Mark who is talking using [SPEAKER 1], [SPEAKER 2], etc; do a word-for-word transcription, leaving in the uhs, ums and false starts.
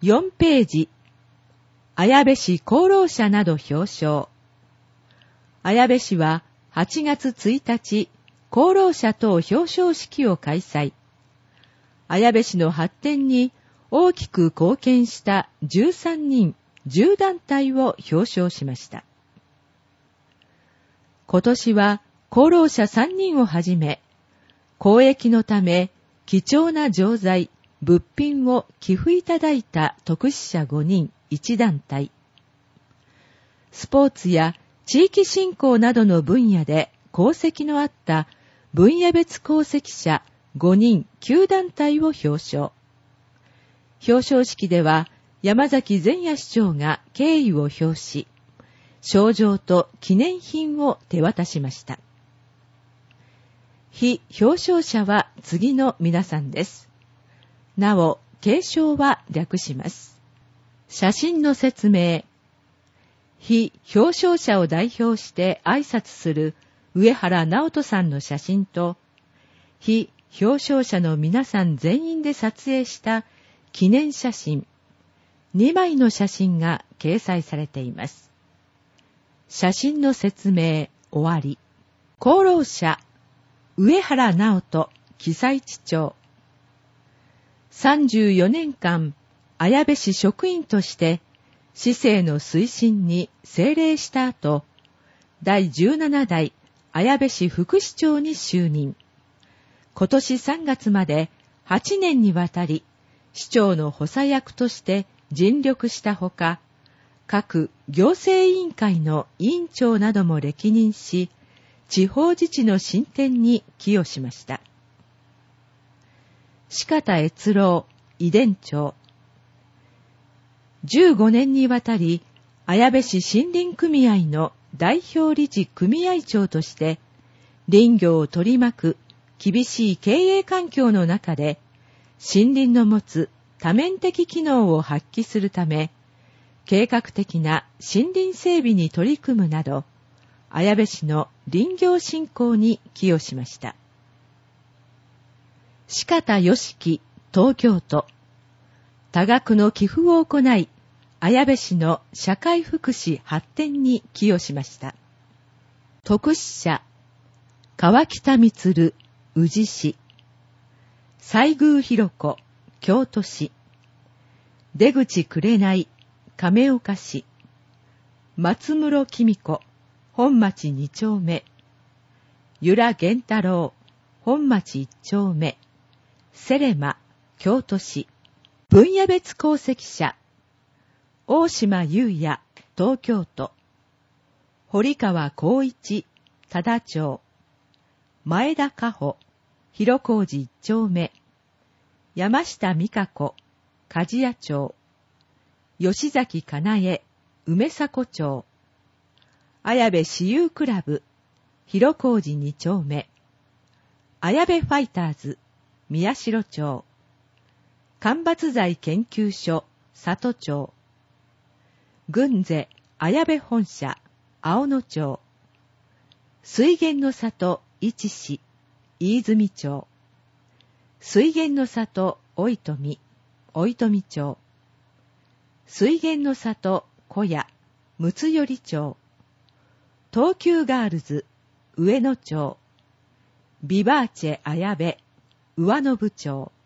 [SPEAKER 1] よんページ、綾部市功労者など表彰。綾部市ははちがつついたち、功労者等表彰式を開催。綾部市の発展に大きく貢献したじゅうさんにん、じゅうだんたいを表彰しました。今年は功労者さんにんをはじめ、公益のため貴重な錠剤、物品を寄付いただいた特使者ごにん、いちだんたい。スポーツや地域振興などの分野で功績のあった分野別功績者ごにん、きゅうだんたいを表彰。表彰式では山崎善也市長が敬意を表し、賞状と記念品を手渡しました。被表彰者は次の皆さんです。なお、継承は略します。写真の説明。被表彰者を代表して挨拶する上原直人さんの写真と、被表彰者の皆さん全員で撮影した記念写真、にまいの写真が掲載されています。写真の説明終わり。功労者、上原直人、記載地長。さんじゅうよねんかん、綾部市職員として、市政の推進に精励した後、だいじゅうななだい綾部市副市長に就任。今年さんがつまではちねんにわたり、市長の補佐役として尽力したほか、各行政委員会の委員長なども歴任し、地方自治の進展に寄与しました。四方越郎、遺伝長。じゅうごねんにわたり、綾部市森林組合の代表理事組合長として、林業を取り巻く厳しい経営環境の中で、森林の持つ多面的機能を発揮するため、計画的な森林整備に取り組むなど、綾部市の林業振興に寄与しました。四方良樹、東京都。多額の寄付を行い、綾部市の社会福祉発展に寄与しました。特使者、川北充、宇治市。西宮弘子、京都市。出口紅、亀岡市。松室公子、本町二丁目。由良源太郎、本町一丁目。セレマ、京都市。分野別功績者、大島優也、東京都。堀川光一、多田町。前田加穂、広小路一丁目。山下美香子、梶谷町。吉崎かなえ、梅迫町。綾部私有クラブ、広小路二丁目。綾部ファイターズ、宮代町。間伐材研究所、里町。軍勢、綾部本社、青野町。水源の里、市市、飯泉町。水源の里、おいとみ、おいとみ町。水源の里、小屋、むつより町。東急ガールズ、上野町。ビバーチェ綾部、上野部町。